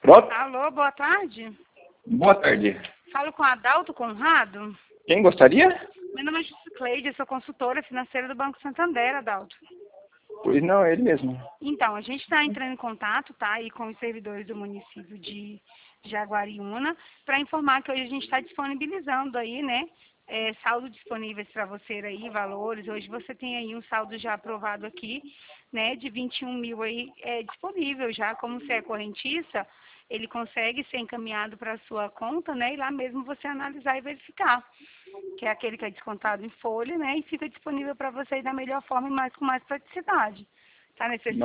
Pronto? Alô, boa tarde. Boa tarde. Falo com Adalto Conrado. Quem gostaria? Meu nome é Cleide, eu sou consultora financeira do Banco Santander, Adalto. Pois não, é ele mesmo. Então, a gente está entrando em contato, tá, aí com os servidores do município de Jaguariúna, para informar que hoje a gente está disponibilizando aí, né, saldo disponíveis para você aí, valores. Hoje você tem aí um saldo já aprovado aqui, né, de 21 mil aí disponível já. Como você é correntista, ele consegue ser encaminhado para a sua conta, né, e lá mesmo você analisar e verificar, que é aquele que é descontado em folha, né, e fica disponível para você da melhor forma e com mais praticidade. Tá